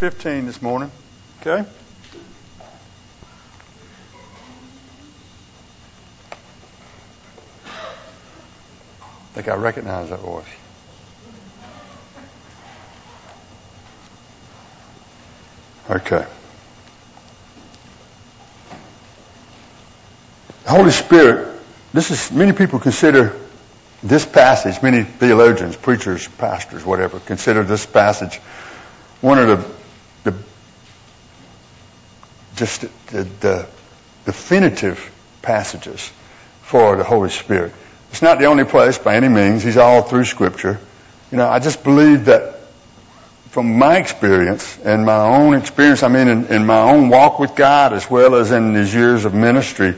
15 this morning. Okay? I think I recognize that voice. Okay. The Holy Spirit, many people consider this passage, many theologians, preachers, pastors, whatever, consider this passage one of the definitive passages for the Holy Spirit. It's not the only place by any means. He's all through Scripture. I just believe that from my experience and my own experience, in my own walk with God as well as in these years of ministry,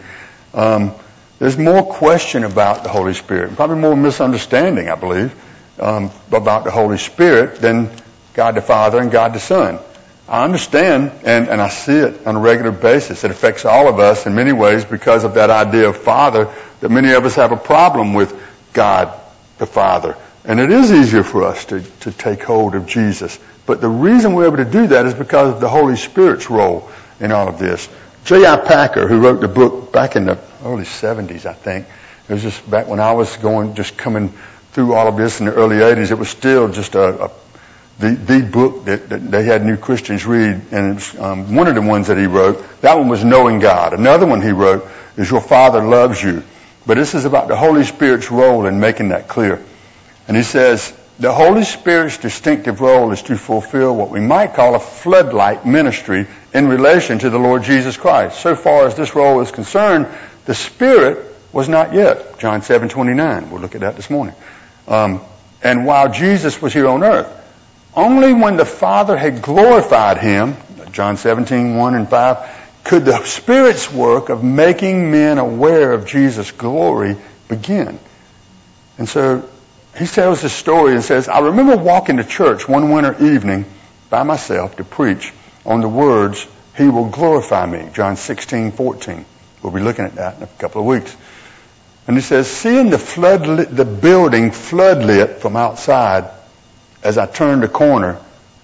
there's more question about the Holy Spirit, probably more misunderstanding, I believe, about the Holy Spirit than God the Father and God the Son. I understand, and I see it on a regular basis. It affects all of us in many ways because of that idea of Father, that many of us have a problem with God the Father. And it is easier for us to take hold of Jesus. But the reason we're able to do that is because of the Holy Spirit's role in all of this. J.I. Packer, who wrote the book back in the early 70s, I think. It was just back when I was coming through all of this in the early 80s. It was still just the book that they had new Christians read. And it's, one of the ones that he wrote, that one was Knowing God. Another one he wrote is Your Father Loves You. But this is about the Holy Spirit's role in making that clear. And he says, the Holy Spirit's distinctive role is to fulfill what we might call a floodlight ministry in relation to the Lord Jesus Christ. So far as this role is concerned, the Spirit was not yet. John 7:29. We'll look at that this morning. And while Jesus was here on earth, only when the Father had glorified him, John 17:1 and 5, could the Spirit's work of making men aware of Jesus' glory begin. And so he tells this story and says, I remember walking to church one winter evening by myself to preach on the words, He will glorify me, John 16:14. We'll be looking at that in a couple of weeks. And he says, seeing the building floodlit from outside, as I turned the corner,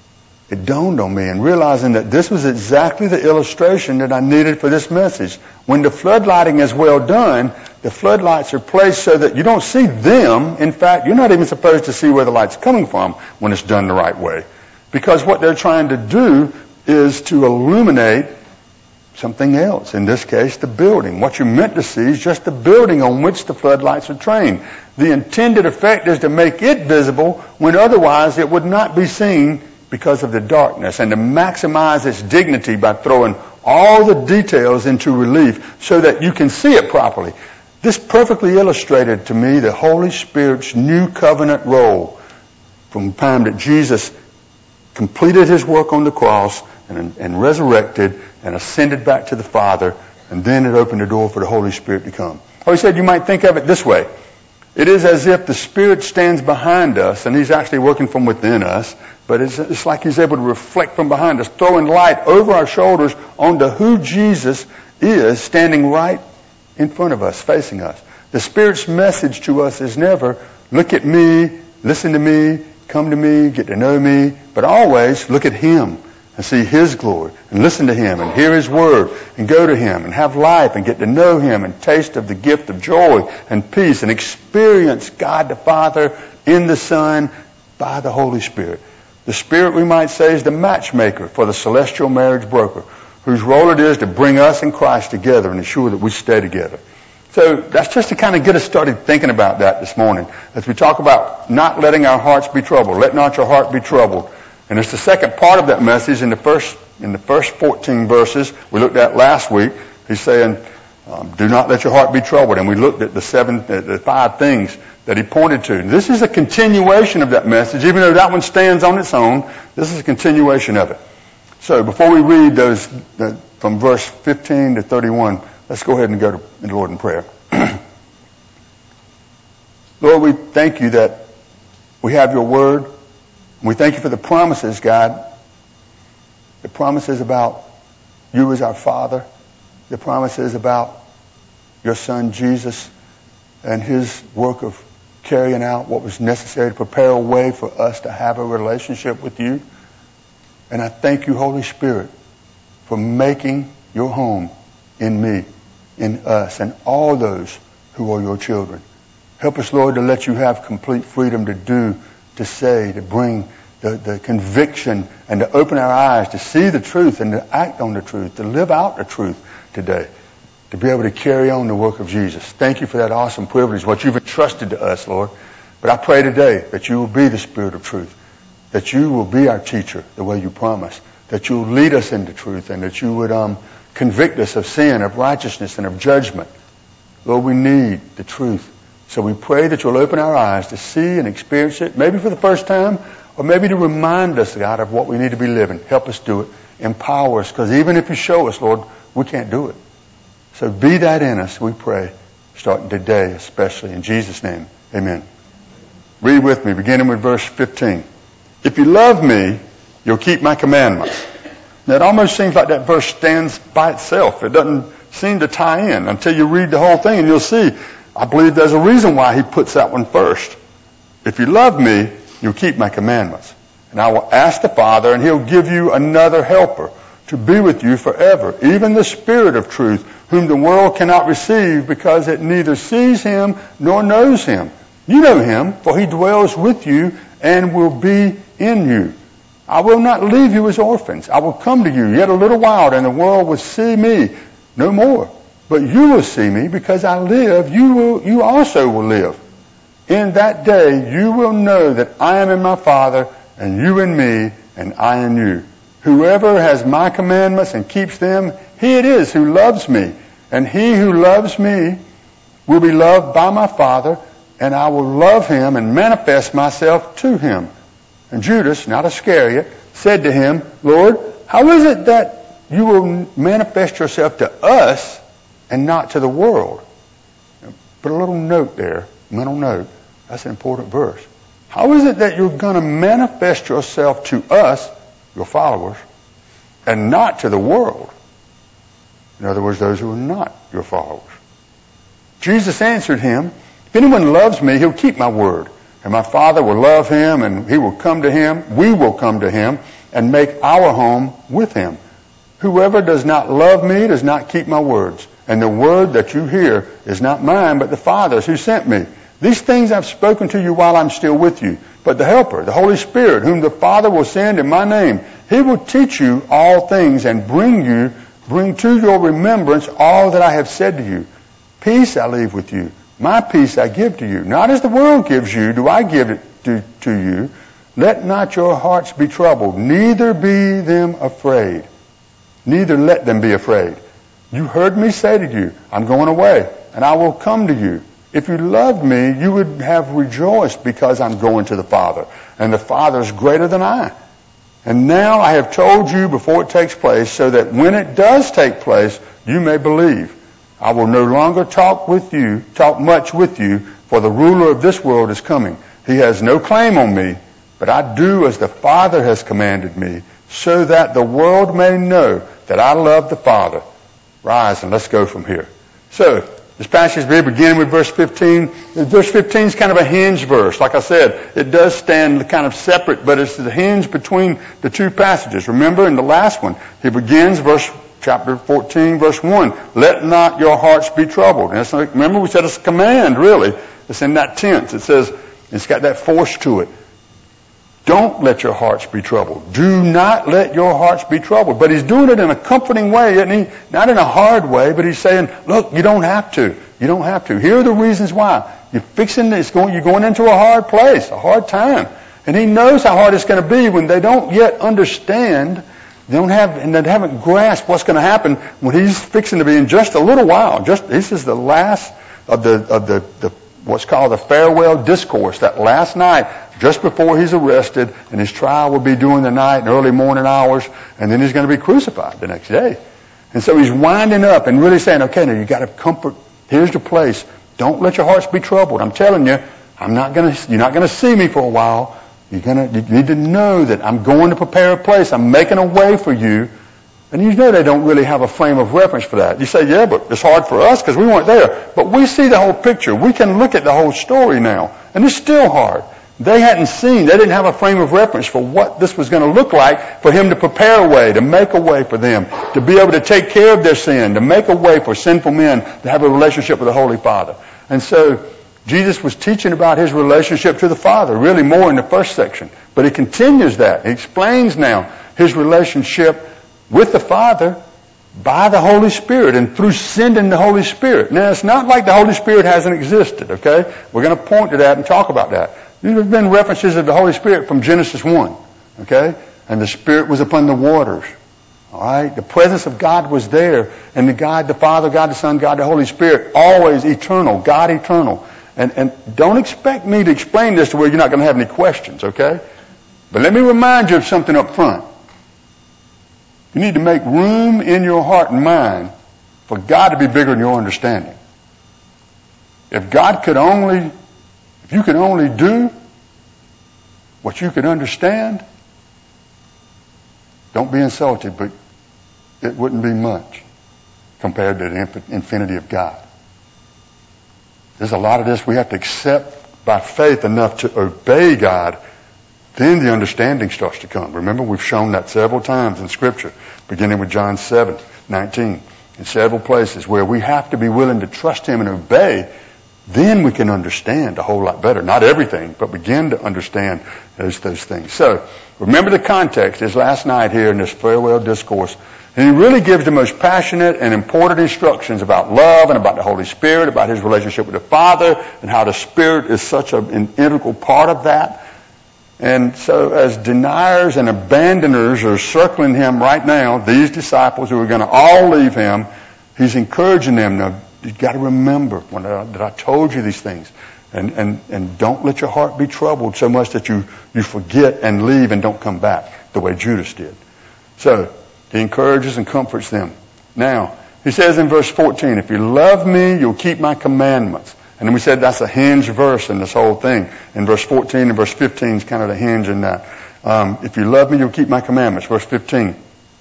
it dawned on me, and realizing that this was exactly the illustration that I needed for this message. When the floodlighting is well done, the floodlights are placed so that you don't see them. In fact, you're not even supposed to see where the light's coming from when it's done the right way. Because what they're trying to do is to illuminate something else. In this case, the building. What you're meant to see is just the building on which the floodlights are trained. The intended effect is to make it visible when otherwise it would not be seen because of the darkness, and to maximize its dignity by throwing all the details into relief so that you can see it properly. This perfectly illustrated to me the Holy Spirit's new covenant role from the time that Jesus completed his work on the cross and resurrected and ascended back to the Father, and then it opened the door for the Holy Spirit to come. Or he said you might think of it this way. It is as if the Spirit stands behind us, and he's actually working from within us, but it's like he's able to reflect from behind us, throwing light over our shoulders onto who Jesus is, standing right in front of us, facing us. The Spirit's message to us is never, look at me, listen to me, come to me, get to know me, but always look at him and see his glory, and listen to him, and hear his word, and go to him, and have life, and get to know him, and taste of the gift of joy and peace, and experience God the Father in the Son by the Holy Spirit. The Spirit, we might say, is the matchmaker for the celestial marriage broker, whose role it is to bring us and Christ together and ensure that we stay together. So that's just to kind of get us started thinking about that this morning, as we talk about not letting our hearts be troubled. Let not your heart be troubled. And it's the second part of that message in the first 14 verses we looked at last week. He's saying, do not let your heart be troubled. And we looked at the 5 things that he pointed to. This is a continuation of that message. Even though that one stands on its own, this is a continuation of it. So before we read those from verse 15 to 31, let's go ahead and go to the Lord in prayer. Lord, we thank you that we have your word. We thank you for the promises, God. The promises about you as our Father. The promises about your Son, Jesus, and his work of carrying out what was necessary to prepare a way for us to have a relationship with you. And I thank you, Holy Spirit, for making your home in me, in us, and all those who are your children. Help us, Lord, to let you have complete freedom to do, to say, to bring the conviction, and to open our eyes to see the truth and to act on the truth, to live out the truth today, to be able to carry on the work of Jesus. Thank you for that awesome privilege, what you've entrusted to us, Lord. But I pray today that you will be the Spirit of truth, that you will be our teacher the way you promised, that you will lead us into truth, and that you would convict us of sin, of righteousness, and of judgment. Lord, we need the truth. So we pray that you'll open our eyes to see and experience it, maybe for the first time, or maybe to remind us, God, of what we need to be living. Help us do it. Empower us, because even if you show us, Lord, we can't do it. So be that in us, we pray, starting today especially. In Jesus' name, amen. Read with me, beginning with verse 15. If you love me, you'll keep my commandments. Now, it almost seems like that verse stands by itself. It doesn't seem to tie in until you read the whole thing, and you'll see, I believe there's a reason why he puts that one first. If you love me, you'll keep my commandments. And I will ask the Father, and he'll give you another helper to be with you forever, even the Spirit of truth, whom the world cannot receive because it neither sees him nor knows him. You know him, for he dwells with you and will be in you. I will not leave you as orphans. I will come to you yet a little while, and the world will see me no more. But you will see me, because I live, you also will live. In that day you will know that I am in my Father, and you in me, and I in you. Whoever has my commandments and keeps them, he it is who loves me. And he who loves me will be loved by my Father, and I will love him and manifest myself to him. And Judas, not Iscariot, said to him, Lord, how is it that you will manifest yourself to us and not to the world? Put a little note there, mental note. That's an important verse. How is it that you're going to manifest yourself to us, your followers, and not to the world? In other words, those who are not your followers. Jesus answered him, if anyone loves me, he'll keep my word. And my Father will love him, and he will come to him. We will come to him and make our home with him. Whoever does not love me does not keep my words. And the word that you hear is not mine, but the Father's who sent me. These things I've spoken to you while I'm still with you. But the Helper, the Holy Spirit, whom the Father will send in my name, he will teach you all things and bring to your remembrance all that I have said to you. Peace I leave with you. My peace I give to you. Not as the world gives you, do I give it to you. Let not your hearts be troubled, neither be them afraid. Neither let them be afraid. You heard me say to you, I'm going away, and I will come to you. If you loved me, you would have rejoiced because I'm going to the Father, and the Father is greater than I. And now I have told you before it takes place, so that when it does take place, you may believe. I will no longer talk much with you, for the ruler of this world is coming. He has no claim on me, but I do as the Father has commanded me, so that the world may know that I love the Father. Rise and let's go from here. So, this passage we begin with verse 15. Verse 15 is kind of a hinge verse. Like I said, it does stand kind of separate, but it's the hinge between the two passages. Remember, in the last one, he begins chapter 14, verse 1. Let not your hearts be troubled. And remember, we said it's a command, really. It's in that tense. It says, it's got that force to it. Don't let your hearts be troubled. Do not let your hearts be troubled. But he's doing it in a comforting way, isn't he? Not in a hard way, but he's saying, look, you don't have to. You don't have to. Here are the reasons why. You're going into a hard place, a hard time. And he knows how hard it's going to be when they don't yet understand, they haven't grasped what's going to happen when he's fixing to be in just a little while. This is the last of the what's called the farewell discourse, that last night, just before he's arrested, and his trial will be during the night and early morning hours, and then he's going to be crucified the next day. And so he's winding up and really saying, okay, now you got to comfort. Here's the place. Don't let your hearts be troubled. I'm telling you, you're not going to see me for a while. You need to know that I'm going to prepare a place. I'm making a way for you. And you know they don't really have a frame of reference for that. You say, yeah, but it's hard for us because we weren't there. But we see the whole picture. We can look at the whole story now. And it's still hard. They hadn't seen, they didn't have a frame of reference for what this was going to look like for him to prepare a way, to make a way for them, to be able to take care of their sin, to make a way for sinful men to have a relationship with the Holy Father. And so Jesus was teaching about his relationship to the Father, really more in the first section. But he continues that. He explains now his relationship with the Father by the Holy Spirit and through sending the Holy Spirit. Now, it's not like the Holy Spirit hasn't existed, okay? We're going to point to that and talk about that. There have been references of the Holy Spirit from Genesis 1, okay? And the Spirit was upon the waters, all right? The presence of God was there, and the God, the Father, God the Son, God the Holy Spirit, always eternal, God eternal. And don't expect me to explain this to where you're not going to have any questions, okay? But let me remind you of something up front. You need to make room in your heart and mind for God to be bigger than your understanding. If you could only do what you could understand, don't be insulted, but it wouldn't be much compared to the infinity of God. There's a lot of this we have to accept by faith enough to obey God. Then the understanding starts to come. Remember, we've shown that several times in Scripture, beginning with John 7:19, in several places where we have to be willing to trust Him and obey. Then we can understand a whole lot better. Not everything, but begin to understand those things. So, remember the context is last night here in this farewell discourse. And he really gives the most passionate and important instructions about love and about the Holy Spirit, about his relationship with the Father, and how the Spirit is such an integral part of that. And so as deniers and abandoners are circling him right now, these disciples who are going to all leave him, he's encouraging them, now, you've got to remember that I told you these things. And don't let your heart be troubled so much that you forget and leave and don't come back the way Judas did. So he encourages and comforts them. Now, he says in verse 14, if you love me, you'll keep my commandments. And then we said that's a hinge verse in this whole thing. In verse 14 and verse 15 is kind of the hinge in that. If you love me, you'll keep my commandments. Verse 15.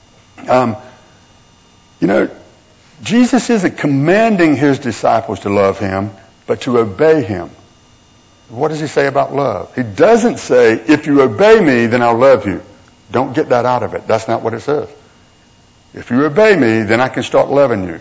Jesus isn't commanding his disciples to love him, but to obey him. What does he say about love? He doesn't say, if you obey me, then I'll love you. Don't get that out of it. That's not what it says. If you obey me, then I can start loving you.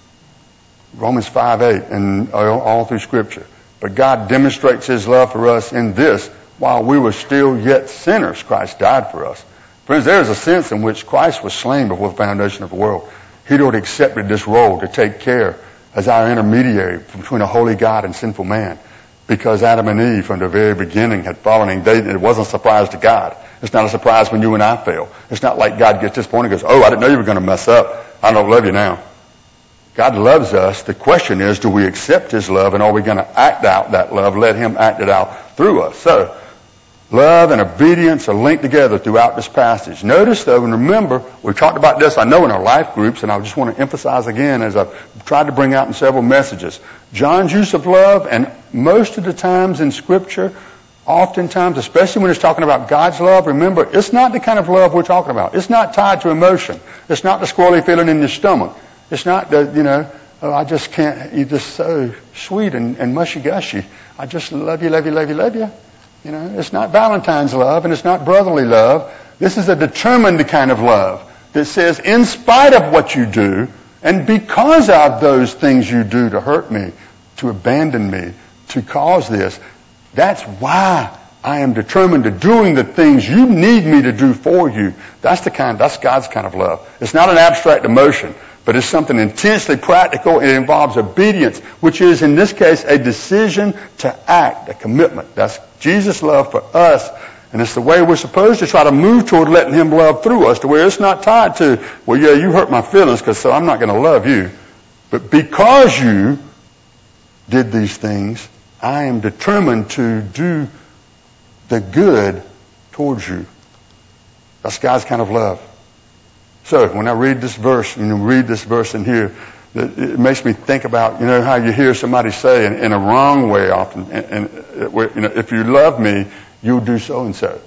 Romans 5:8 and all through Scripture. But God demonstrates his love for us in this, while we were still yet sinners, Christ died for us. Friends, there is a sense in which Christ was slain before the foundation of the world. He'd already accepted this role to take care as our intermediary between a holy God and sinful man. Because Adam and Eve from the very beginning had fallen, and it wasn't a surprise to God. It's not a surprise when you and I fail. It's not like God gets to this point and goes, oh, I didn't know you were going to mess up. I don't love you now. God loves us. The question is, do we accept his love, and are we going to act out that love, let him act it out through us? So, love and obedience are linked together throughout this passage. Notice, though, and remember, we talked about this, I know, in our life groups, and I just want to emphasize again, as I've tried to bring out in several messages, John's use of love, and most of the times in Scripture, oftentimes, especially when it's talking about God's love, remember, it's not the kind of love we're talking about. It's not tied to emotion. It's not the squirrely feeling in your stomach. It's not the, I just can't, you're just so sweet and mushy-gushy. I just love you, love you, love you, love you. It's not Valentine's love, and it's not brotherly love. This is a determined kind of love that says, in spite of what you do, and because of those things you do to hurt me, to abandon me, to cause this, that's why I am determined to doing the things you need me to do for you. That's God's kind of love. It's not an abstract emotion, but it's something intensely practical. It involves obedience, which is, in this case, a decision to act, a commitment. That's Jesus' love for us, and it's the way we're supposed to try to move toward letting him love through us, to where it's not tied to, well, yeah, you hurt my feelings, so I'm not going to love you. But because you did these things, I am determined to do the good towards you. That's God's kind of love. So when I read this verse, read this verse in here, it makes me think about, how you hear somebody say in a wrong way often, if you love me, you'll do so and so.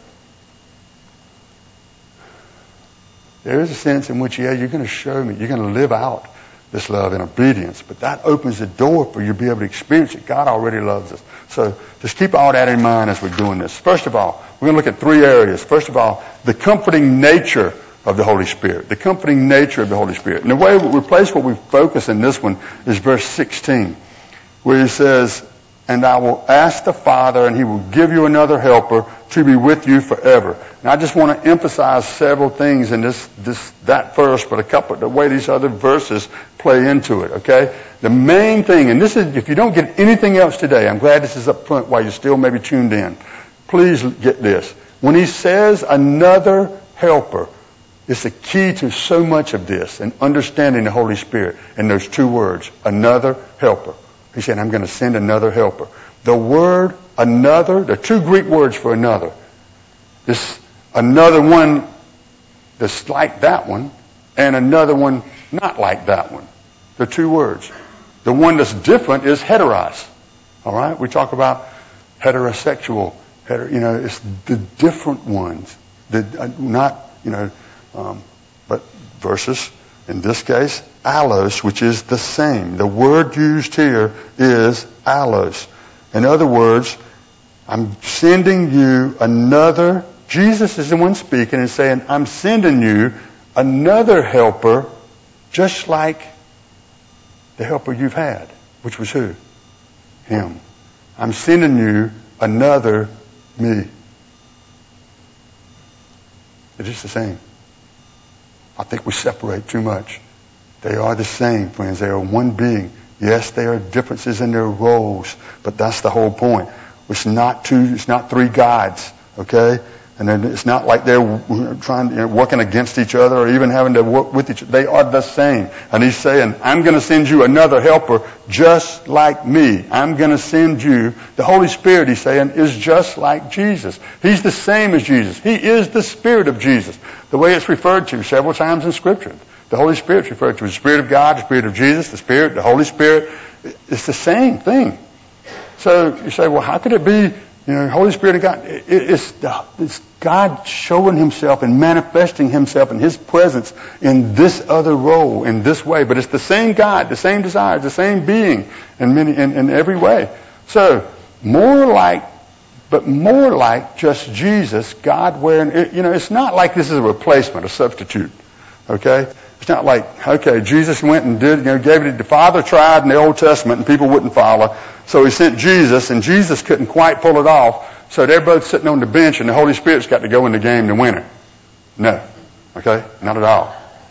There is a sense in which, you're going to show me, you're going to live out this love in obedience. But that opens the door for you to be able to experience it. God already loves us. So just keep all that in mind as we're doing this. First of all, we're going to look at 3 areas. First of all, the comforting nature of the Holy Spirit. The comforting nature of the Holy Spirit. And the way we place what we focus in this one is verse 16, where he says, and I will ask the Father, and he will give you another helper to be with you forever. And I just want to emphasize several things in that verse, but a couple, the way these other verses play into it, okay? The main thing, and this is, if you don't get anything else today, I'm glad this is up front while you're still maybe tuned in. Please get this. When he says another helper, it's the key to so much of this and understanding the Holy Spirit in those 2 words, another helper. He said, I'm going to send another helper. The word another, there are 2 Greek words for another. This another one that's like that one, and another one not like that one. The 2 words. The one that's different is heteros. All right? We talk about heterosexual. It's the different ones. But versus, in this case, allos, which is the same. The word used here is allos. In other words, I'm sending you another. Jesus is the one speaking and saying, I'm sending you another helper just like the helper you've had, which was who? Him. I'm sending you another me. They're just the same. I think we separate too much. They are the same, friends. They are one being. Yes, there are differences in their roles, but that's the whole point. It's not 3 gods, okay? And then it's not like they're working against each other or even having to work with each other. They are the same. And he's saying, I'm going to send you another helper just like me. I'm going to send you. The Holy Spirit, he's saying, is just like Jesus. He's the same as Jesus. He is the Spirit of Jesus. The way it's referred to several times in Scripture. The Holy Spirit's referred to as the Spirit of God, the Spirit of Jesus, the Spirit, the Holy Spirit. It's the same thing. So you say, well, how could it be, Holy Spirit of God? It's God showing himself and manifesting himself in his presence in this other role, in this way. But it's the same God, the same desires, the same being in every way. So more like just Jesus, God wearing, it's not like this is a replacement, a substitute. Okay? It's not like, okay, Jesus went and gave it, the Father tried in the Old Testament and people wouldn't follow. So he sent Jesus, and Jesus couldn't quite pull it off. So they're both sitting on the bench, and the Holy Spirit's got to go in the game to win it. No. Okay? Not at all.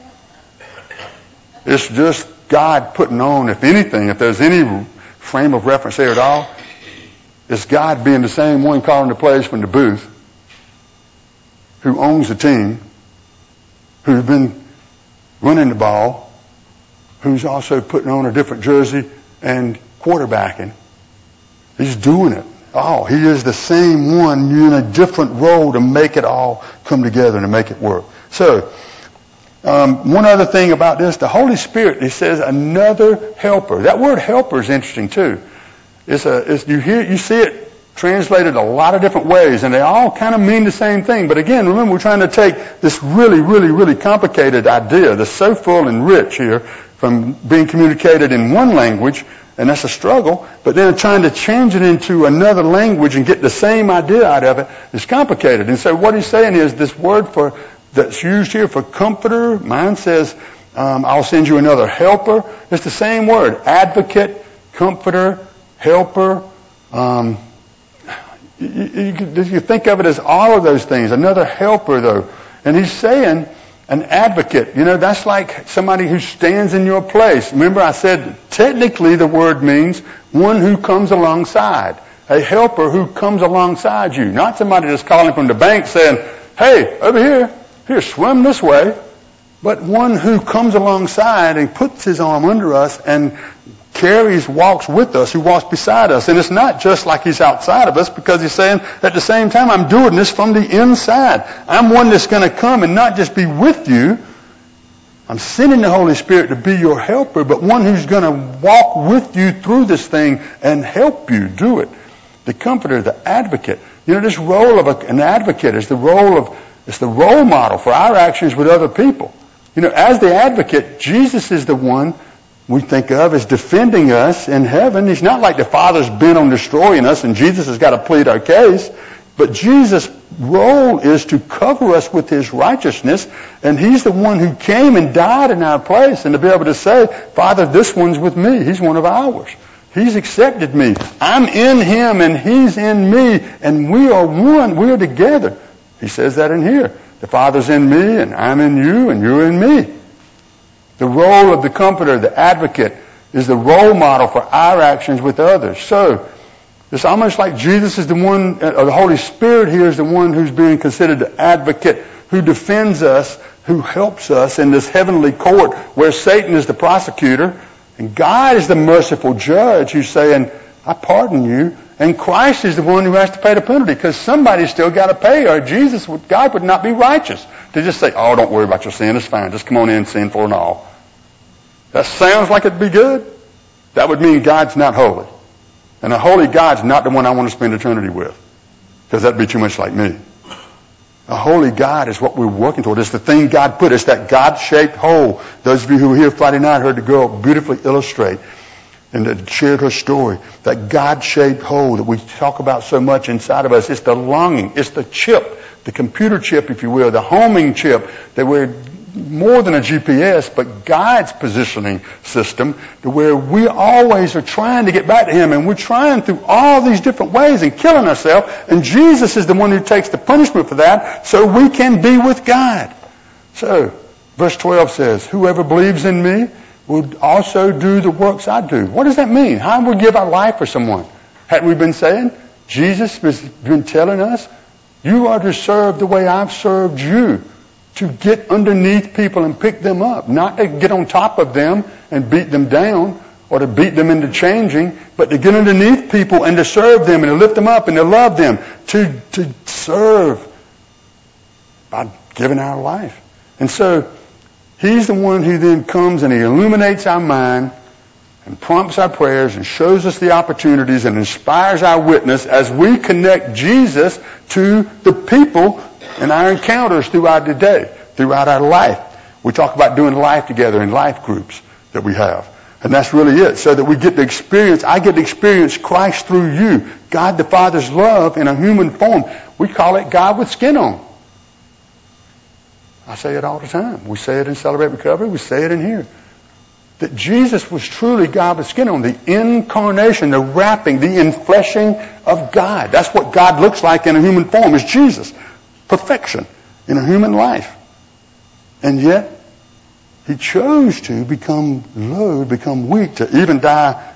It's just God putting on, if anything, if there's any frame of reference there at all, it's God being the same one calling the plays from the booth, who owns the team, who's been running the ball, who's also putting on a different jersey and quarterbacking. He's doing it. Oh, he is the same one in a different role to make it all come together and to make it work. So, one other thing about this, the Holy Spirit, he says another helper. That word helper is interesting too. You see it translated a lot of different ways, and they all kind of mean the same thing. But again, remember, we're trying to take this really, really, really complicated idea that's so full and rich here from being communicated in one language, and that's a struggle, but then trying to change it into another language and get the same idea out of it is complicated. And so what he's saying is this word that's used here for comforter, mine says, I'll send you another helper. It's the same word, advocate, comforter, helper. You think of it as all of those things. Another helper, though. And he's saying an advocate. That's like somebody who stands in your place. Remember I said technically the word means one who comes alongside. A helper who comes alongside you. Not somebody that's calling from the bank saying, hey, over here, swim this way. But one who comes alongside and puts his arm under us and walks with us, who walks beside us. And it's not just like he's outside of us, because he's saying at the same time, I'm doing this from the inside. I'm one that's going to come and not just be with you. I'm sending the Holy Spirit to be your helper, but one who's going to walk with you through this thing and help you do it. The comforter, the advocate. This role of an advocate is the role model for our actions with other people. As the advocate, Jesus is the one we think of as defending us in heaven. He's not like the Father's bent on destroying us and Jesus has got to plead our case. But Jesus' role is to cover us with his righteousness, and he's the one who came and died in our place, and to be able to say, Father, this one's with me. He's one of ours. He's accepted me. I'm in him and he's in me, and we are one. We are together. He says that in here. The Father's in me and I'm in you and you're in me. The role of the comforter, the advocate, is the role model for our actions with others. So, it's almost like Jesus is the one, or the Holy Spirit here is the one who's being considered the advocate, who defends us, who helps us in this heavenly court where Satan is the prosecutor and God is the merciful judge who's saying, I pardon you. And Christ is the one who has to pay the penalty because somebody's still got to pay, or God would not be righteous to just say, oh, don't worry about your sin. It's fine. Just come on in, sinful and all. That sounds like it'd be good. That would mean God's not holy. And a holy God's not the one I want to spend eternity with, because that'd be too much like me. A holy God is what we're working toward. It's the thing God put. It's that God-shaped hole. Those of you who were here Friday night heard the girl beautifully illustrate and shared her story. That God-shaped hole that we talk about so much inside of us. It's the longing. It's the chip, the computer chip, if you will, the homing chip that we're more than a GPS, but God's positioning system to where we always are trying to get back to him, and we're trying through all these different ways and killing ourselves, and Jesus is the one who takes the punishment for that so we can be with God. So, verse 12 says, whoever believes in me will also do the works I do. What does that mean? How do we give our life for someone? Hadn't we been saying? Jesus has been telling us, you are to serve the way I've served you. To get underneath people and pick them up. Not to get on top of them and beat them down or to beat them into changing, but to get underneath people and to serve them and to lift them up and to love them. To serve by giving our life. And so he's the one who then comes and he illuminates our mind and prompts our prayers and shows us the opportunities and inspires our witness as we connect Jesus to the people in our encounters throughout the day, throughout our life. We talk about doing life together in life groups that we have. And that's really it. So that we get to experience, I get to experience Christ through you. God the Father's love in a human form. We call it God with skin on. I say it all the time. We say it in Celebrate Recovery. We say it in here. That Jesus was truly God with skin on. The incarnation, the wrapping, the infleshing of God. That's what God looks like in a human form, is Jesus. Perfection in a human life. And yet, he chose to become low, become weak, to even die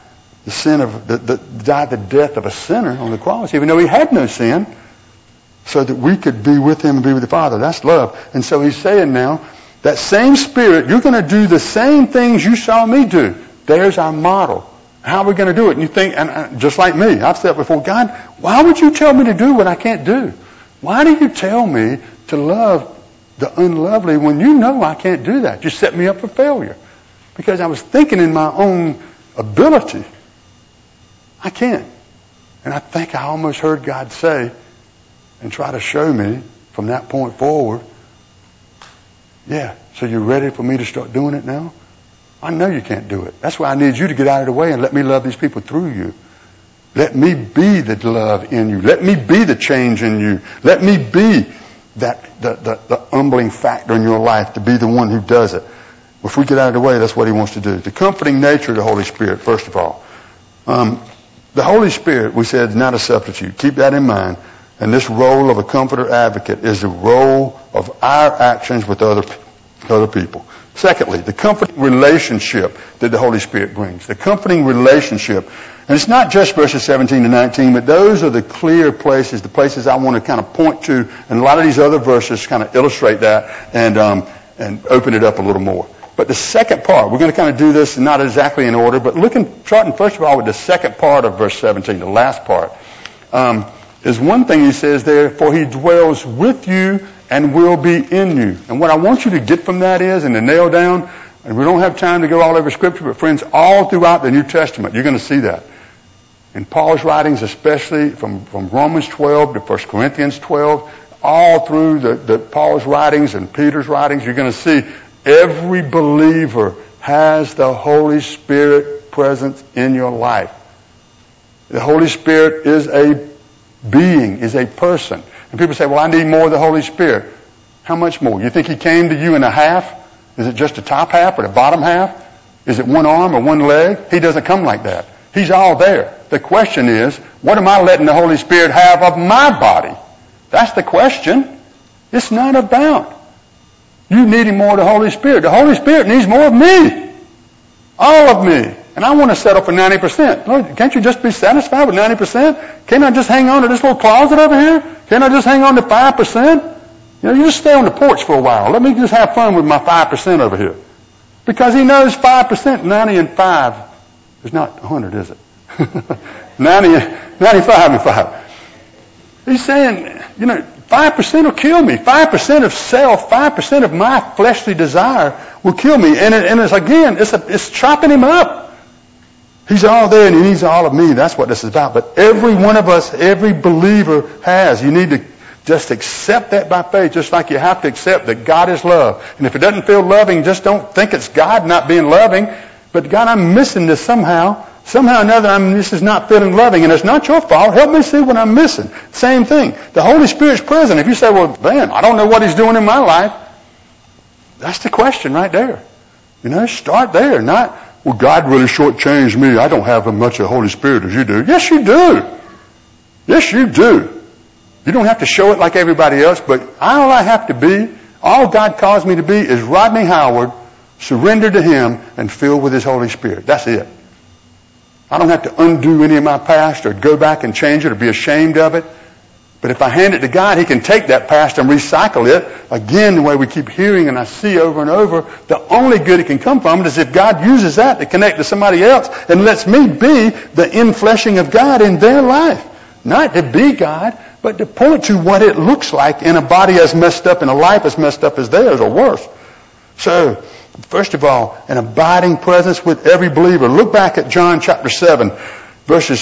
the death of a sinner on the cross, even though he had no sin, so that we could be with him and be with the Father. That's love. And so he's saying now, that same Spirit, you're going to do the same things you saw me do. There's our model. How are we going to do it? And you think, and just like me, I've said before, God, why would you tell me to do what I can't do? Why do you tell me to love the unlovely when you know I can't do that? You set me up for failure. Because I was thinking in my own ability. I can't. And I think I almost heard God say and try to show me from that point forward, yeah, so you're ready for me to start doing it now? I know you can't do it. That's why I need you to get out of the way and let me love these people through you. Let me be the love in you. Let me be the change in you. Let me be that the humbling factor in your life, to be the one who does it. If we get out of the way, that's what he wants to do. The comforting nature of the Holy Spirit, first of all. The Holy Spirit, we said, is not a substitute. Keep that in mind. And this role of a comforter advocate is the role of our actions with other people. Secondly, the comforting relationship that the Holy Spirit brings. The comforting relationship. And it's not just verses 17 to 19, but those are the clear places, the places I want to kind of point to. And a lot of these other verses kind of illustrate that and open it up a little more. But the second part, we're going to kind of do this not exactly in order, but starting first of all with the second part of verse 17, the last part, is one thing he says there, for he dwells with you and will be in you. And what I want you to get from that is, and to nail down, and we don't have time to go all over Scripture, but friends, all throughout the New Testament, you're going to see that. In Paul's writings, especially from Romans 12 to 1 Corinthians 12, all through the Paul's writings and Peter's writings, you're going to see every believer has the Holy Spirit presence in your life. The Holy Spirit is a being, is a person. And people say, well, I need more of the Holy Spirit. How much more? You think he came to you in a half? Is it just the top half or the bottom half? Is it one arm or one leg? He doesn't come like that. He's all there. The question is, what am I letting the Holy Spirit have of my body? That's the question. It's not about you needing more of the Holy Spirit. The Holy Spirit needs more of me. All of me. And I want to settle for 90%. Lord, can't you just be satisfied with 90%? Can't I just hang on to this little closet over here? Can't I just hang on to 5%? You just stay on the porch for a while. Let me just have fun with my 5% over here. Because he knows 5%, 90 and 5 is not 100, is it? 95 and 5. He's saying, 5% will kill me. 5% of self, 5% of my fleshly desire will kill me. And it's chopping him up. He's all there and he needs all of me. That's what this is about. But every one of us, every believer has. You need to just accept that by faith, just like you have to accept that God is love. And if it doesn't feel loving, just don't think it's God not being loving. But God, I'm missing this somehow. Somehow or another, this is not feeling loving. And it's not your fault. Help me see what I'm missing. Same thing. The Holy Spirit's present. If you say, well, man, I don't know what he's doing in my life. That's the question right there. Start there. Not, well, God really shortchanged me. I don't have as much of the Holy Spirit as you do. Yes, you do. Yes, you do. You don't have to show it like everybody else, but all I have to be, all God calls me to be is Rodney Howard, surrendered to him and filled with his Holy Spirit. That's it. I don't have to undo any of my past or go back and change it or be ashamed of it. But if I hand it to God, he can take that past and recycle it. Again, the way we keep hearing and I see over and over, the only good it can come from it is if God uses that to connect to somebody else and lets me be the infleshing of God in their life. Not to be God, but to point to what it looks like in a body as messed up and a life as messed up as theirs or worse. So, first of all, an abiding presence with every believer. Look back at John chapter 7, verses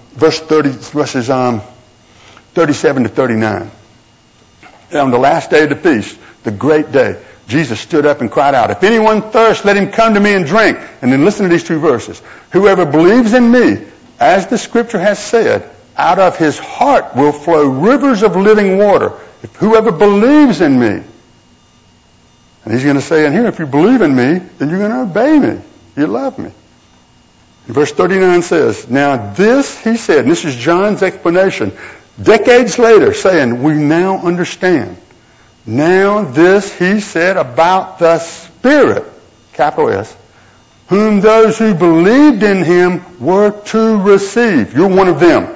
37 to 39. And on the last day of the feast, the great day, Jesus stood up and cried out, if anyone thirsts, let him come to me and drink. And then listen to these two verses. Whoever believes in me, as the scripture has said, out of his heart will flow rivers of living water. If whoever believes in me. And he's going to say in here, if you believe in me, then you're going to obey me. You love me. And verse 39 says, now this, he said, and this is John's explanation, decades later, saying, we now understand. Now this, he said, about the Spirit, capital S, whom those who believed in him were to receive. You're one of them.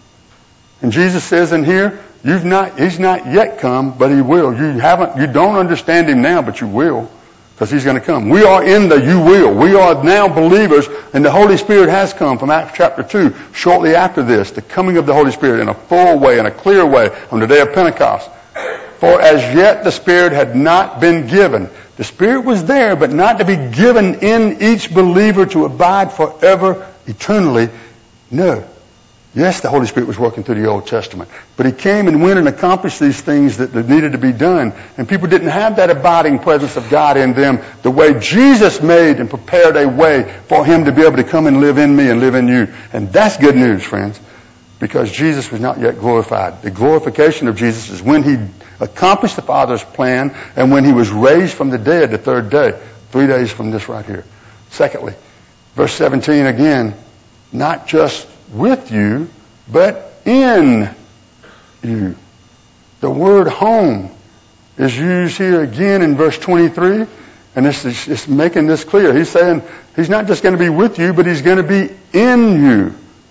And Jesus says in here, he's not yet come, but he will. You don't understand him now, but you will, because he's going to come. We are in the you will. We are now believers, and the Holy Spirit has come from Acts chapter 2, shortly after this, the coming of the Holy Spirit in a full way, in a clear way, on the day of Pentecost. For as yet the Spirit had not been given. The Spirit was there, but not to be given in each believer to abide forever, eternally. No. Yes, the Holy Spirit was working through the Old Testament. But he came and went and accomplished these things that needed to be done. And people didn't have that abiding presence of God in them the way Jesus made and prepared a way for him to be able to come and live in me and live in you. And that's good news, friends, because Jesus was not yet glorified. The glorification of Jesus is when he accomplished the Father's plan and when he was raised from the dead the third day, 3 days from this right here. Secondly, verse 17 again, not just with you, but in you. The word home is used here again in verse 23, and it's making this clear. He's saying he's not just going to be with you, but he's going to be in you.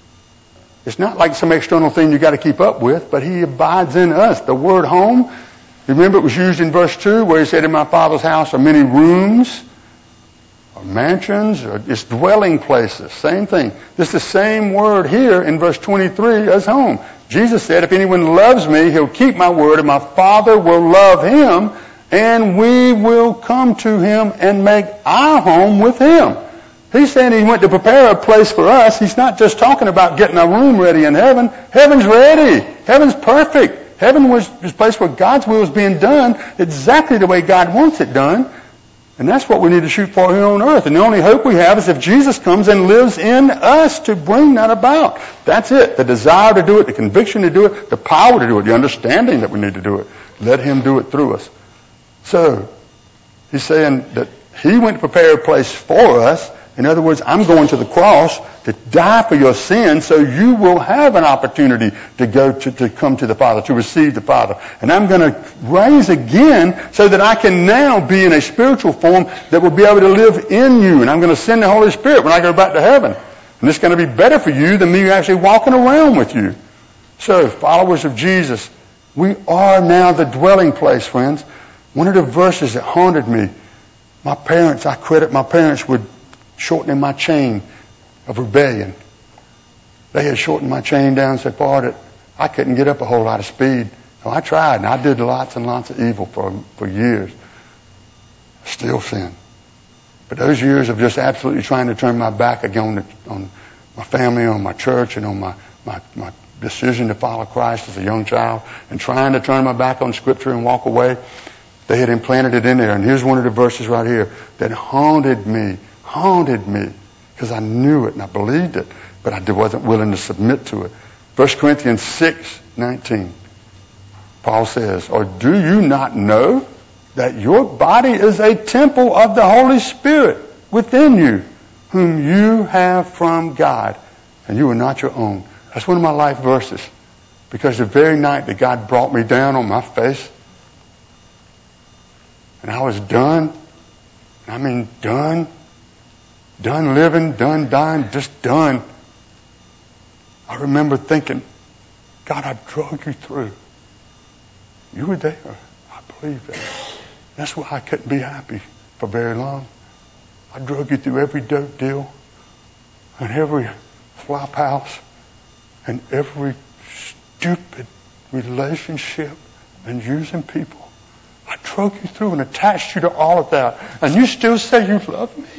It's not like some external thing you got to keep up with, but he abides in us. The word home, remember it was used in verse 2 where he said, in my Father's house are many rooms, or mansions, or just dwelling places. Same thing. This is the same word here in verse 23 as home. Jesus said, if anyone loves me, he'll keep my word, and my Father will love him, and we will come to him and make our home with him. He's saying he went to prepare a place for us. He's not just talking about getting a room ready in heaven. Heaven's ready. Heaven's perfect. Heaven was this place where God's will is being done exactly the way God wants it done. And that's what we need to shoot for here on earth. And the only hope we have is if Jesus comes and lives in us to bring that about. That's it. The desire to do it, the conviction to do it, the power to do it, the understanding that we need to do it. Let him do it through us. So, he's saying that he went to prepare a place for us. In other words, I'm going to the cross to die for your sins so you will have an opportunity to go to come to the Father, to receive the Father. And I'm going to rise again so that I can now be in a spiritual form that will be able to live in you. And I'm going to send the Holy Spirit when I go back to heaven. And it's going to be better for you than me actually walking around with you. So, followers of Jesus, we are now the dwelling place, friends. One of the verses that haunted me, I credit my parents with shortening my chain of rebellion. They had shortened my chain down so far that I couldn't get up a whole lot of speed. So I tried, and I did lots and lots of evil for years. Still sin. But those years of just absolutely trying to turn my back again on my family, on my church, and on my decision to follow Christ as a young child, and trying to turn my back on Scripture and walk away, they had implanted it in there. And here's one of the verses right here that haunted me, because I knew it and I believed it, but I wasn't willing to submit to it. 1 Corinthians 6:19. Paul says, or do you not know that your body is a temple of the Holy Spirit within you, whom you have from God, and you are not your own? That's one of my life verses, because the very night that God brought me down on my face, and I was done, I mean done living, done dying, just done. I remember thinking, God, I drug you through. You were there. I believe that. That's why I couldn't be happy for very long. I drug you through every dope deal and every flop house and every stupid relationship and using people. I drug you through and attached you to all of that. And you still say you love me?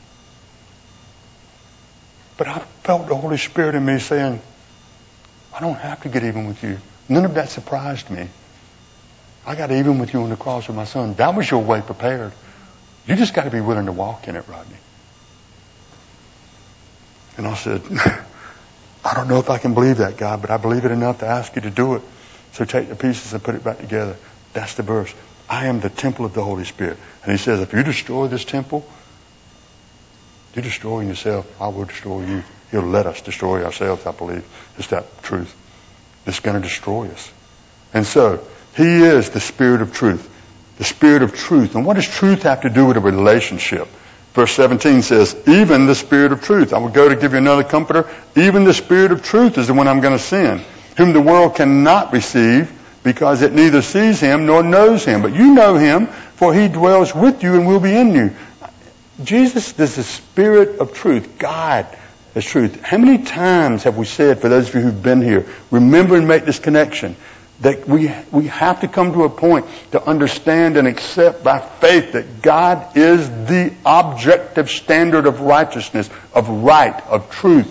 But I felt the Holy Spirit in me saying, I don't have to get even with you. None of that surprised me. I got even with you on the cross with my son. That was your way prepared. You just got to be willing to walk in it, Rodney. And I said, I don't know if I can believe that, God, but I believe it enough to ask you to do it. So take the pieces and put it back together. That's the verse. I am the temple of the Holy Spirit. And he says, if you destroy this temple, you're destroying yourself. I will destroy you. He'll let us destroy ourselves, I believe. It's that truth. It's going to destroy us. And so, he is the Spirit of truth. The Spirit of truth. And what does truth have to do with a relationship? Verse 17 says, even the Spirit of truth. I will go to give you another comforter. Even the Spirit of truth is the one I'm going to send, whom the world cannot receive, because it neither sees him nor knows him. But you know him, for he dwells with you and will be in you. Jesus is the Spirit of truth. God is truth. How many times have we said, for those of you who've been here, remember and make this connection, that we have to come to a point to understand and accept by faith that God is the objective standard of righteousness, of right, of truth.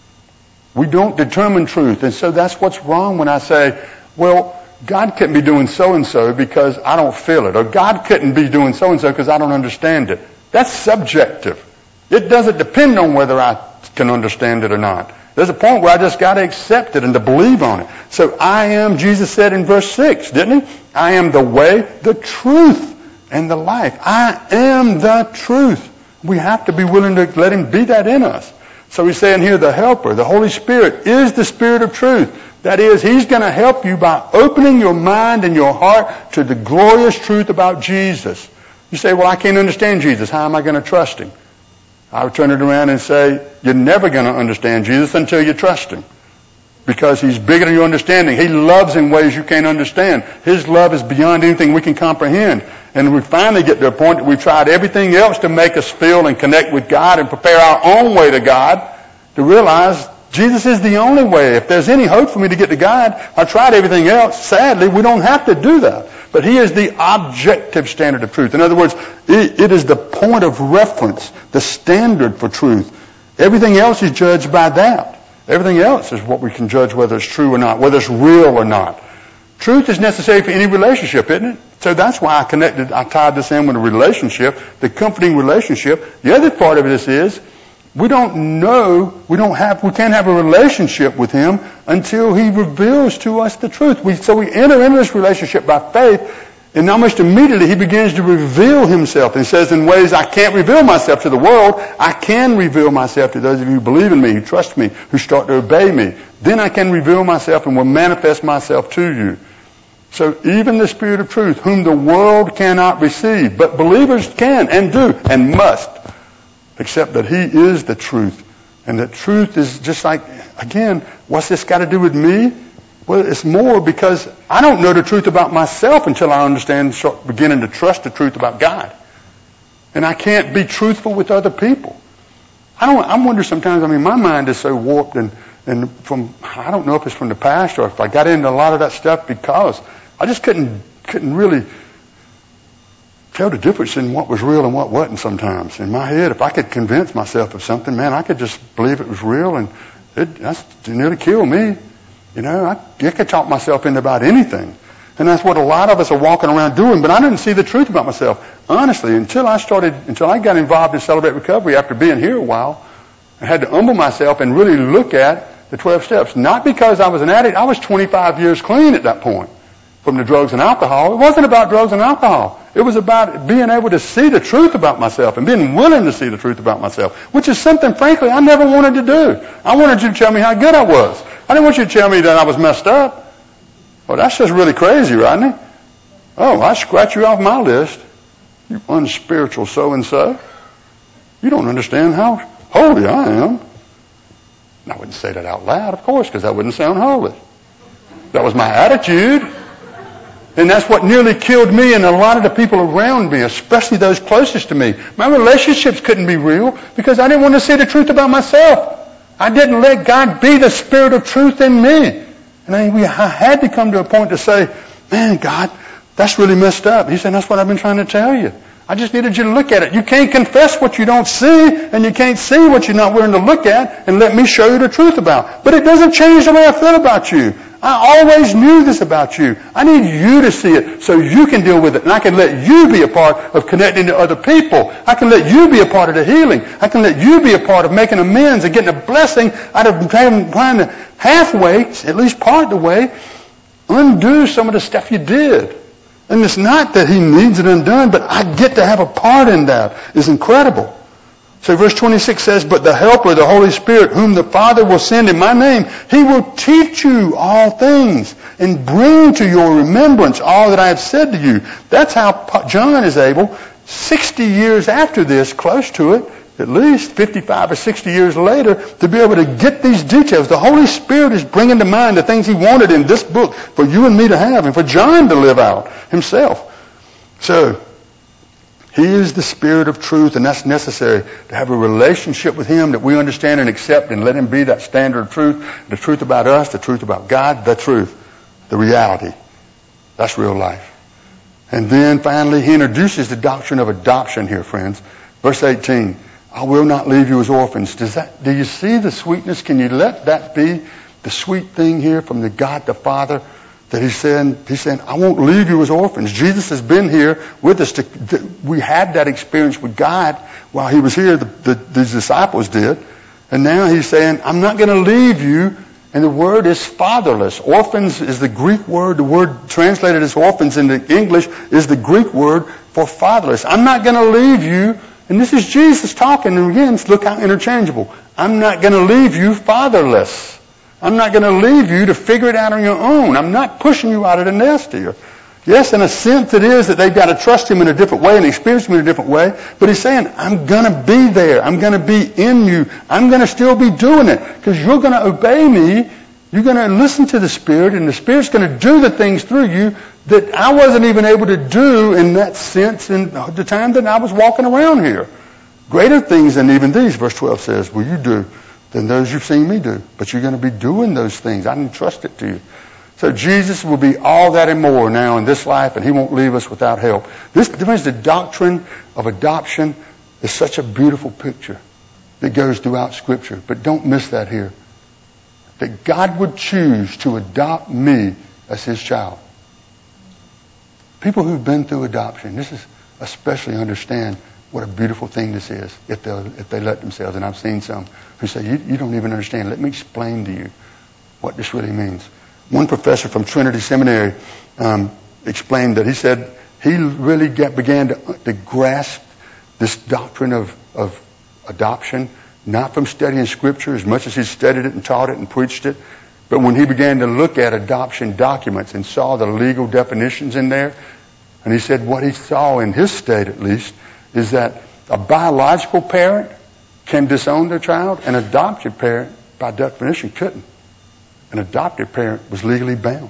We don't determine truth. And so that's what's wrong when I say, well, God couldn't be doing so-and-so because I don't feel it. Or God couldn't be doing so-and-so because I don't understand it. That's subjective. It doesn't depend on whether I can understand it or not. There's a point where I just got to accept it and to believe on it. So I am, Jesus said in verse 6, didn't he? I am the way, the truth, and the life. I am the truth. We have to be willing to let him be that in us. So he's saying here, the helper, the Holy Spirit, is the Spirit of truth. That is, he's going to help you by opening your mind and your heart to the glorious truth about Jesus. You say, well, I can't understand Jesus. How am I going to trust him? I would turn it around and say, you're never going to understand Jesus until you trust him. Because he's bigger than your understanding. He loves in ways you can't understand. His love is beyond anything we can comprehend. And we finally get to a point that we've tried everything else to make us feel and connect with God and prepare our own way to God, to realize Jesus is the only way. If there's any hope for me to get to God, I've tried everything else. Sadly, we don't have to do that. But he is the objective standard of truth. In other words, it is the point of reference, the standard for truth. Everything else is judged by that. Everything else is what we can judge whether it's true or not, whether it's real or not. Truth is necessary for any relationship, isn't it? So that's why I tied this in with a relationship, the comforting relationship. The other part of this is, we can't have a relationship with him until he reveals to us the truth. So we enter into this relationship by faith, and almost immediately he begins to reveal himself. And he says, in ways I can't reveal myself to the world, I can reveal myself to those of you who believe in me, who trust me, who start to obey me. Then I can reveal myself and will manifest myself to you. So even the Spirit of truth, whom the world cannot receive, but believers can and do and must, except that he is the truth. And the truth is just like, again, what's this got to do with me? Well, it's more because I don't know the truth about myself until I understand, start beginning to trust the truth about God. And I can't be truthful with other people. I wonder sometimes, my mind is so warped and I don't know if it's from the past or if I got into a lot of that stuff because I just couldn't really tell the difference in what was real and what wasn't sometimes. In my head, if I could convince myself of something, man, I could just believe it was real and it nearly killed me. I could talk myself into about anything. And that's what a lot of us are walking around doing. But I didn't see the truth about myself. Honestly, until I got involved in Celebrate Recovery after being here a while, I had to humble myself and really look at the 12 steps. Not because I was an addict. I was 25 years clean at that point from the drugs and alcohol. It wasn't about drugs and alcohol. It was about being able to see the truth about myself and being willing to see the truth about myself, which is something, frankly, I never wanted to do. I wanted you to tell me how good I was. I didn't want you to tell me that I was messed up. Well, that's just really crazy, Rodney. Oh, I scratch you off my list. You unspiritual so-and-so. You don't understand how holy I am. And I wouldn't say that out loud, of course, because that wouldn't sound holy. That was my attitude. And that's what nearly killed me and a lot of the people around me, especially those closest to me. My relationships couldn't be real because I didn't want to see the truth about myself. I didn't let God be the Spirit of truth in me. And I had to come to a point to say, man, God, that's really messed up. He said, that's what I've been trying to tell you. I just needed you to look at it. You can't confess what you don't see, and you can't see what you're not willing to look at, and let me show you the truth about. But it doesn't change the way I feel about you. I always knew this about you. I need you to see it so you can deal with it. And I can let you be a part of connecting to other people. I can let you be a part of the healing. I can let you be a part of making amends and getting a blessing out of trying to halfway, at least part of the way, undo some of the stuff you did. And it's not that he needs it undone, but I get to have a part in that. It's incredible. So verse 26 says, but the Helper, the Holy Spirit, whom the Father will send in my name, he will teach you all things and bring to your remembrance all that I have said to you. That's how John is able, 60 years after this, close to it, at least 55 or 60 years later, to be able to get these details. The Holy Spirit is bringing to mind the things he wanted in this book for you and me to have and for John to live out himself. So, he is the Spirit of truth, and that's necessary to have a relationship with him that we understand and accept and let him be that standard of truth, the truth about us, the truth about God, the truth, the reality. That's real life. And then finally, he introduces the doctrine of adoption here, friends. Verse 18, I will not leave you as orphans. Do you see the sweetness? Can you let that be the sweet thing here from the God the Father? That he's saying, I won't leave you as orphans. Jesus has been here with us. We had that experience with God while he was here. The disciples did. And now he's saying, I'm not going to leave you. And the word is fatherless. Orphans is the Greek word. The word translated as orphans in the English is the Greek word for fatherless. I'm not going to leave you. And this is Jesus talking. And again, look how interchangeable. I'm not going to leave you fatherless. I'm not going to leave you to figure it out on your own. I'm not pushing you out of the nest here. Yes, in a sense it is that they've got to trust him in a different way and experience him in a different way. But he's saying, I'm going to be there. I'm going to be in you. I'm going to still be doing it because you're going to obey me. You're going to listen to the Spirit, and the Spirit's going to do the things through you that I wasn't even able to do in that sense in the time that I was walking around here. Greater things than even these, verse 12 says, will you do than those you've seen me do. But you're going to be doing those things. I entrust it to you. So Jesus will be all that and more now in this life, and he won't leave us without help. This, the doctrine of adoption is such a beautiful picture that goes throughout Scripture. But don't miss that here. That God would choose to adopt me as his child. People who've been through adoption, this is especially understand what a beautiful thing this is if they let themselves. And I've seen some who say, you don't even understand. Let me explain to you what this really means. One professor from Trinity Seminary explained that he said he really began to grasp this doctrine of adoption, not from studying Scripture as much as he studied it and taught it and preached it, but when he began to look at adoption documents and saw the legal definitions in there. And he said what he saw in his state, at least, is that a biological parent can disown their child. An adopted parent, by definition, couldn't. An adopted parent was legally bound.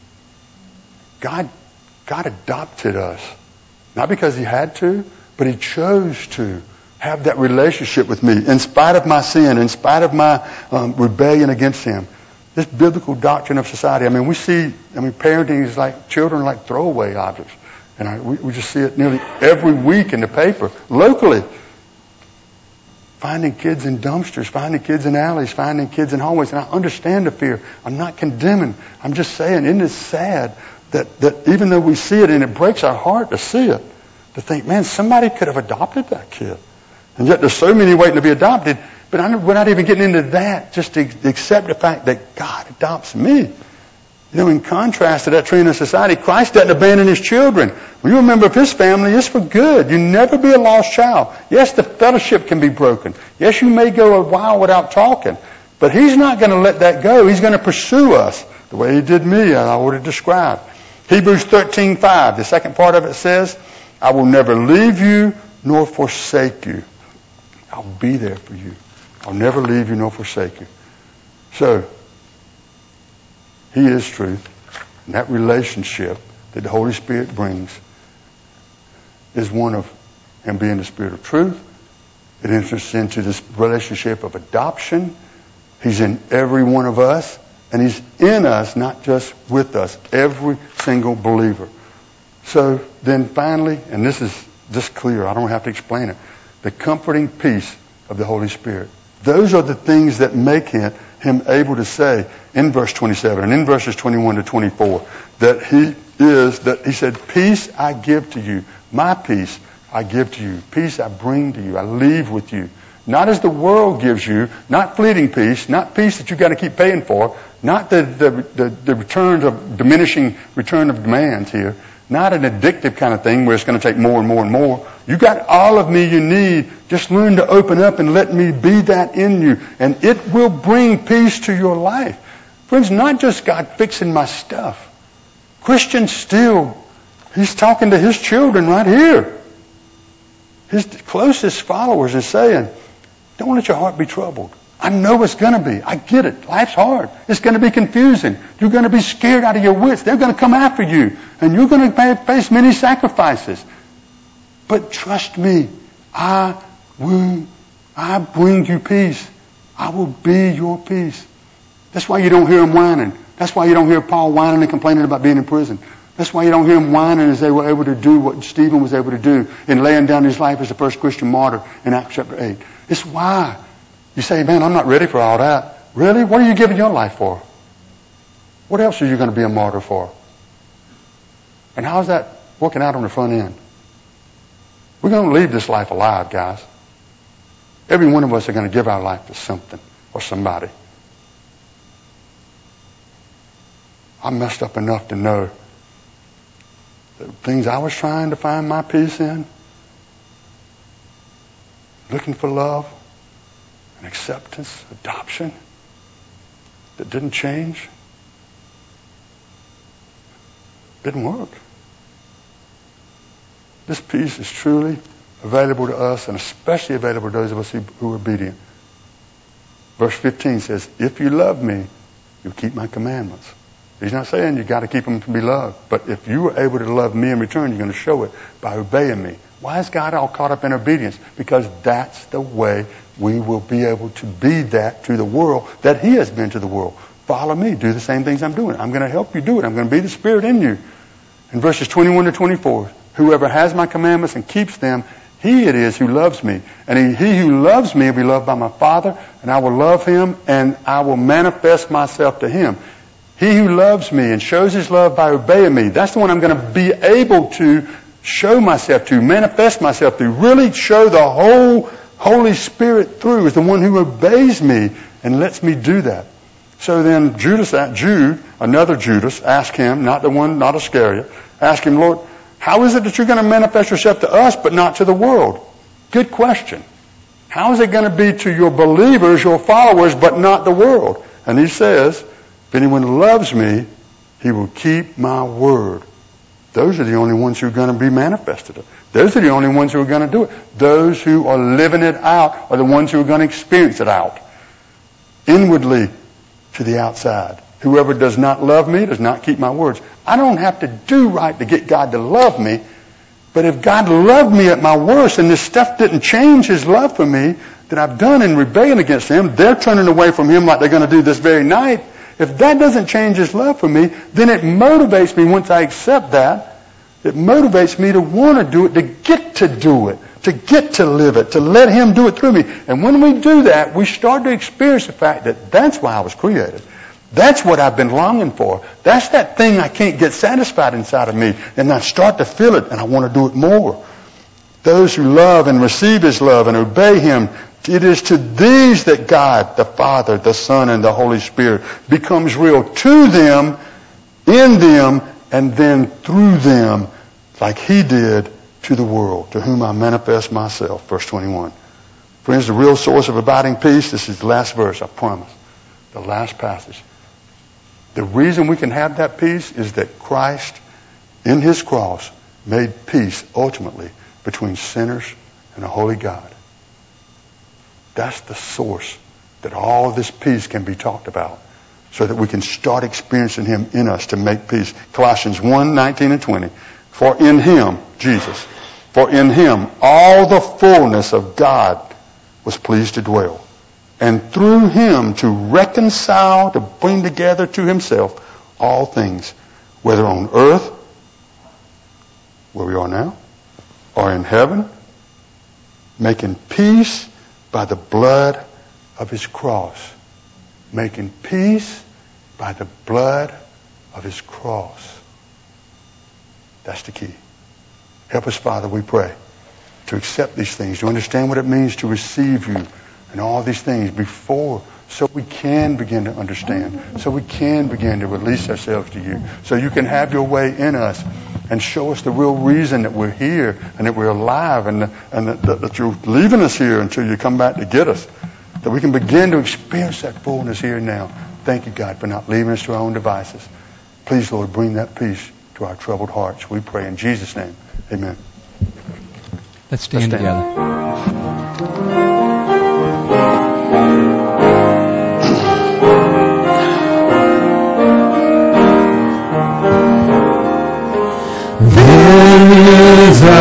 God adopted us, not because he had to, but he chose to have that relationship with me in spite of my sin, in spite of my rebellion against him. This biblical doctrine of society, parenting is like, children are like throwaway objects. And we just see it nearly every week in the paper, locally. Finding kids in dumpsters, finding kids in alleys, finding kids in hallways. And I understand the fear. I'm not condemning. I'm just saying, isn't it sad that even though we see it and it breaks our heart to see it, to think, man, somebody could have adopted that kid. And yet there's so many waiting to be adopted. But we're not even getting into that, just to accept the fact that God adopts me. In contrast to that trend of society, Christ doesn't abandon his children. When you remember of his family, it's for good. You never be a lost child. Yes, the fellowship can be broken. Yes, you may go a while without talking. But he's not going to let that go. He's going to pursue us the way he did me, I already described. Hebrews 13:5, the second part of it says, I will never leave you nor forsake you. I'll be there for you. I'll never leave you nor forsake you. So, he is truth. And that relationship that the Holy Spirit brings is one of him being the Spirit of truth. It enters into this relationship of adoption. He's in every one of us. And he's in us, not just with us. Every single believer. So then finally, and this is just clear, I don't have to explain it, the comforting peace of the Holy Spirit. Those are the things that make him able to say in verse 27 and in verses 21 to 24 that he said, peace I give to you. My peace I give to you. Peace I bring to you. I leave with you. Not as the world gives you, not fleeting peace, not peace that you've got to keep paying for, not the returns of diminishing return of demands here, not an addictive kind of thing where it's going to take more and more and more. You got all of me you need. Just learn to open up and let me be that in you. And it will bring peace to your life. Friends, not just God fixing my stuff. Christian still, he's talking to his children right here. His closest followers are saying, don't let your heart be troubled. I know it's going to be. I get it. Life's hard. It's going to be confusing. You're going to be scared out of your wits. They're going to come after you. And you're going to face many sacrifices. But trust me, I bring you peace. I will be your peace. That's why you don't hear him whining. That's why you don't hear Paul whining and complaining about being in prison. That's why you don't hear him whining as they were able to do what Stephen was able to do in laying down his life as the first Christian martyr in Acts chapter 8. It's why. You say, man, I'm not ready for all that. Really? What are you giving your life for? What else are you going to be a martyr for? And how's that working out on the front end? We're going to leave this life alive, guys. Every one of us are going to give our life to something or somebody. I'm messed up enough to know that things I was trying to find my peace in, looking for love and acceptance, adoption, that didn't change, didn't work. This peace is truly available to us, and especially available to those of us who are obedient. Verse 15 says, if you love me, you'll keep my commandments. He's not saying you got to keep them to be loved, but if you were able to love me in return, you're going to show it by obeying me. Why is God all caught up in obedience? Because that's the way we will be able to be that to the world that he has been to the world. Follow me. Do the same things I'm doing. I'm going to help you do it. I'm going to be the Spirit in you. In verses 21 to 24, whoever has my commandments and keeps them, he it is who loves me. And he who loves me will be loved by my Father, and I will love him, and I will manifest myself to him. He who loves me and shows his love by obeying me, that's the one I'm going to be able to show myself to, manifest myself to, really show the whole Holy Spirit through, is the one who obeys me and lets me do that. So then Jude, another Judas, asked him, not Iscariot, asked him, Lord, how is it that you're going to manifest yourself to us but not to the world? Good question. How is it going to be to your believers, your followers, but not the world? And he says, if anyone loves me, he will keep my word. Those are the only ones who are going to be manifested. Those are the only ones who are going to do it. Those who are living it out are the ones who are going to experience it out. Inwardly to the outside. Whoever does not love me does not keep my words. I don't have to do right to get God to love me. But if God loved me at my worst and this stuff didn't change his love for me that I've done in rebellion against him, they're turning away from him like they're going to do this very night. If that doesn't change his love for me, then it motivates me once I accept that. It motivates me to want to do it, to get to do it, to get to live it, to let him do it through me. And when we do that, we start to experience the fact that that's why I was created. That's what I've been longing for. That's that thing I can't get satisfied inside of me. And I start to feel it, and I want to do it more. Those who love and receive his love and obey him, it is to these that God, the Father, the Son, and the Holy Spirit becomes real to them, in them, and then through them, like he did to the world, to whom I manifest myself. Verse 21. Friends, the real source of abiding peace, this is the last verse, I promise. The last passage. The reason we can have that peace is that Christ, in his cross, made peace ultimately between sinners and a holy God. That's the source that all this peace can be talked about, so that we can start experiencing him in us to make peace. Colossians 1:19 and 20. For in him, Jesus, for in him all the fullness of God was pleased to dwell. And through him to reconcile, to bring together to himself all things, whether on earth, where we are now, or in heaven, making peace by the blood of his cross. Making peace by the blood of his cross. That's the key. Help us, Father, we pray, to accept these things, to understand what it means to receive you and all these things before, so we can begin to understand, so we can begin to release ourselves to you, so you can have your way in us and show us the real reason that we're here and that we're alive and that you're leaving us here until you come back to get us, that we can begin to experience that fullness here and now. Thank you, God, for not leaving us to our own devices. Please, Lord, bring that peace to our troubled hearts. We pray in Jesus' name. Amen. Let's stand together.